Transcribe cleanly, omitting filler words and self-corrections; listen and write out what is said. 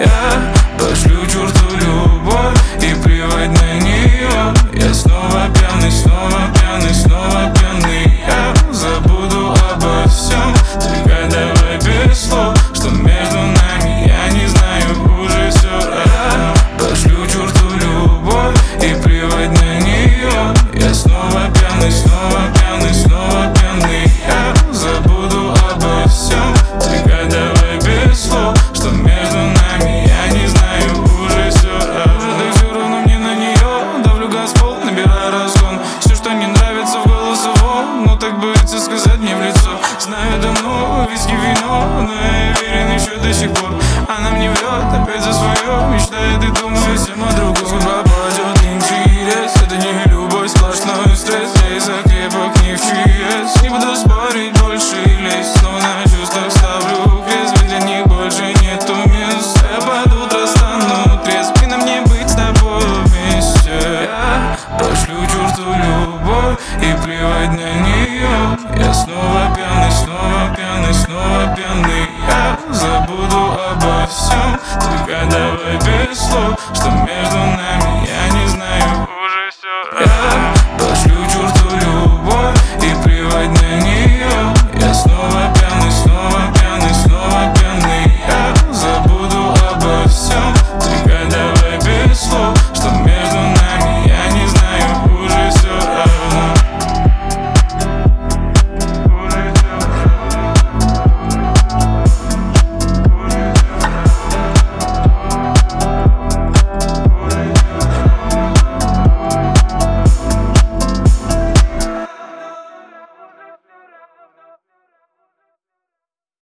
Я пошлю черту любовь и плевать на нее. Я снова пьяный, снова пьяный, снова пьяный. Я забуду обо всем, только давай без слов, что между нами я не знаю, уже все равно. Пошлю черту любовь и плевать на нее. Я снова пьяный, снова пьяный, снова пьяный. Я забуду обо всем, только давай без слов, что между нами я не знаю, уже все равно. Да все равно мне на нее. Давлю газ в пол, набираю разгон. Все, что не нравится, в голос его. Ну так боится сказать мне в лицо. Знаю давно, виски, вино, но я верен еще до сих пор. Она мне врет, опять за свое мечтает и думает совсем о другом. Судьба падет, интерес, это не любовь, сплошной стресс. Я из-за крепок не в чьес. Не буду спорить больше и лезть, но на чувствах ставлю крест. Ведь для них больше нету мест. Я под утро стану трезв, и на мне быть с тобой вместе. Я пошлю черту любовь и плевать на нее. Я снова пьяный, снова пьяный, снова пьяный. Я забуду обо всем, только давай